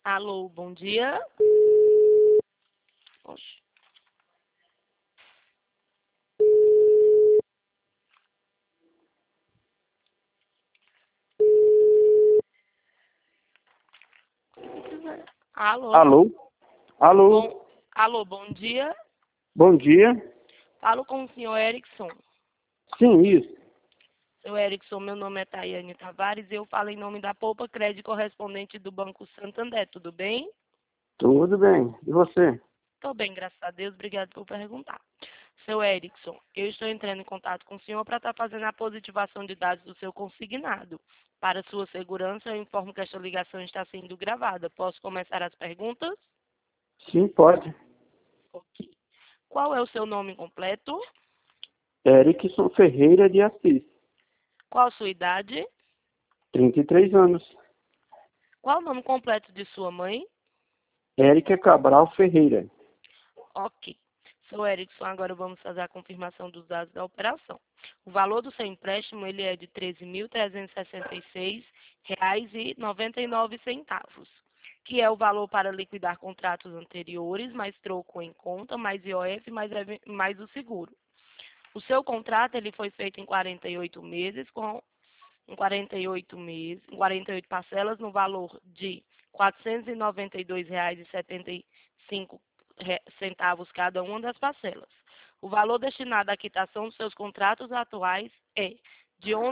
Alô, bom dia. Oxe. Alô, Alô? Alô? bom dia. Bom dia. Falo com o senhor Erickson. Sim, isso. Seu Erickson, meu nome é Tayane Tavares e eu falo em nome da Poupa Crédito correspondente do Banco Santander, tudo bem? Tudo bem. E você? Estou bem, graças a Deus, obrigado por perguntar. Seu Erickson, eu estou entrando em contato com o senhor para estar fazendo a positivação de dados do seu consignado. Para sua segurança, eu informo que esta ligação está sendo gravada. Posso começar as perguntas? Sim, pode. Ok. Qual é o seu nome completo? Erickson Ferreira de Assis, Qual a sua idade? 33 anos. Qual o nome completo de sua mãe? Érica Cabral Ferreira. Ok. Seu Erickson, agora vamos fazer a confirmação dos dados da operação. O valor do seu empréstimo ele é de R$ 13.366,99, que é o valor para liquidar contratos anteriores, mais troco em conta, mais IOF, mais o seguro. O seu contrato ele foi feito em 48 meses, em 48 parcelas, no valor de R$ 492,75 cada uma das parcelas. O valor destinado à quitação dos seus contratos atuais é de R$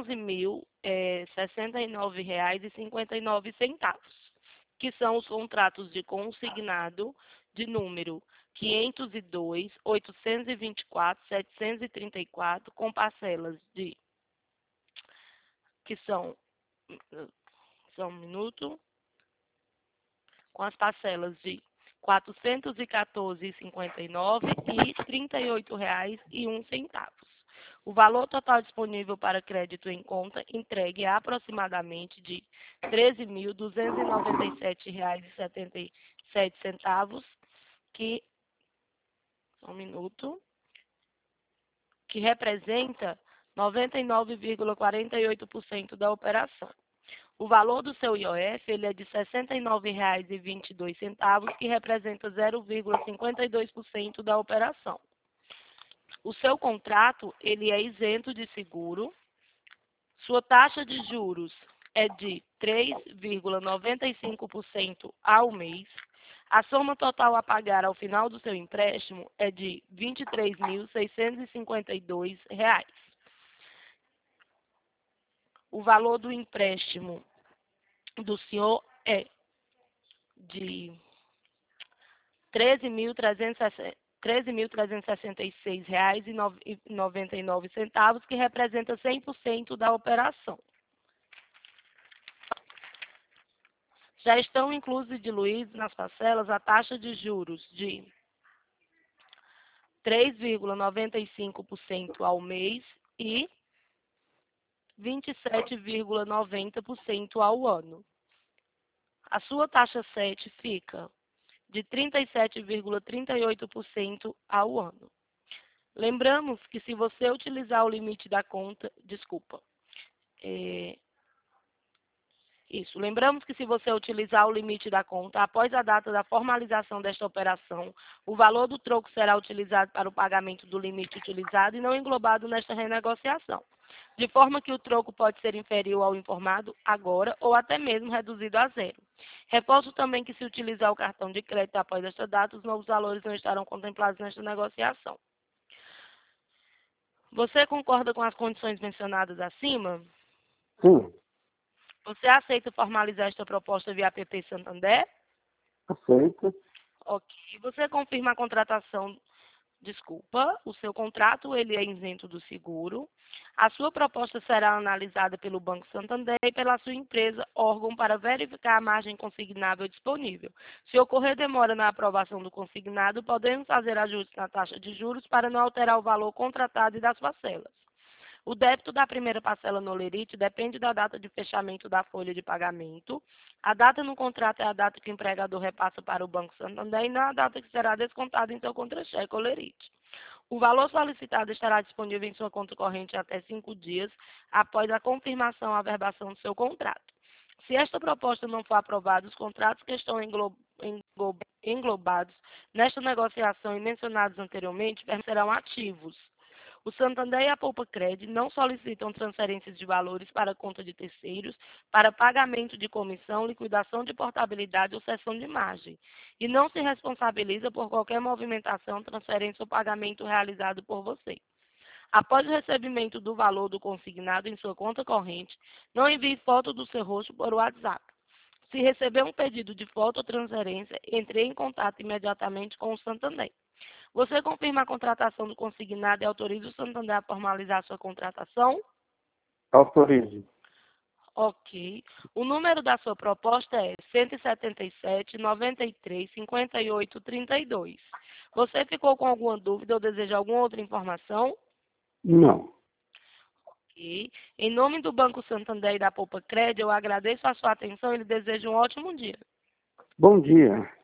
11.069,59, que são os contratos de consignado de número 502, 824, 734, com parcelas de que são um minuto, com as parcelas de R$ 414,59 e R$ 38,01. O valor total disponível para crédito em conta entregue é aproximadamente de R$ 13.297,77, que que representa 99,48% da operação. O valor do seu IOF ele é de R$ 69,22, que representa 0,52% da operação. O seu contrato ele é isento de seguro. Sua taxa de juros é de 3,95% ao mês. A soma total a pagar ao final do seu empréstimo é de R$ 23.652. O valor do empréstimo do senhor é de R$ 13.366,99, que representa 100% da operação. Já estão inclusos e diluídos nas parcelas a taxa de juros de 3,95% ao mês e 27,90% ao ano. A sua taxa 7 fica de 37,38% ao ano. Lembramos que se você utilizar o limite da conta, Lembramos que se você utilizar o limite da conta após a data da formalização desta operação, o valor do troco será utilizado para o pagamento do limite utilizado e não englobado nesta renegociação, de forma que o troco pode ser inferior ao informado agora ou até mesmo reduzido a zero. Reforço também que se utilizar o cartão de crédito após esta data, os novos valores não estarão contemplados nesta negociação. Você concorda com as condições mencionadas acima? Sim, Você aceita formalizar esta proposta via app Santander? aceito. Ok. Você confirma a contratação, o seu contrato ele é isento do seguro. A sua proposta será analisada pelo Banco Santander e pela sua empresa, órgão, para verificar a margem consignável disponível. Se ocorrer demora na aprovação do consignado, podemos fazer ajustes na taxa de juros para não alterar o valor contratado e das parcelas. O débito da primeira parcela no Olerite depende da data de fechamento da folha de pagamento. A data no contrato é a data que o empregador repassa para o Banco Santander e não a data que será descontada em seu contra-cheque Olerite. O valor solicitado estará disponível em sua conta corrente até 5 dias após a confirmação e averbação do seu contrato. Se esta proposta não for aprovada, os contratos que estão englobados nesta negociação e mencionados anteriormente permanecerão ativos. O Santander e a Poupa-Cred não solicitam transferências de valores para a conta de terceiros para pagamento de comissão, liquidação de portabilidade ou cessão de margem, e não se responsabiliza por qualquer movimentação, transferência ou pagamento realizado por você. Após o recebimento do valor do consignado em sua conta corrente, não envie foto do seu rosto por WhatsApp. Se receber um pedido de foto ou transferência, entre em contato imediatamente com o Santander. Você confirma a contratação do consignado e autoriza o Santander a formalizar sua contratação? Autorize. Ok. O número da sua proposta é 177 93 58 32. Você ficou com alguma dúvida ou deseja alguma outra informação? Não. Ok. Em nome do Banco Santander e da Poupa-Cred, eu agradeço a sua atenção e lhe desejo um ótimo dia. Bom dia.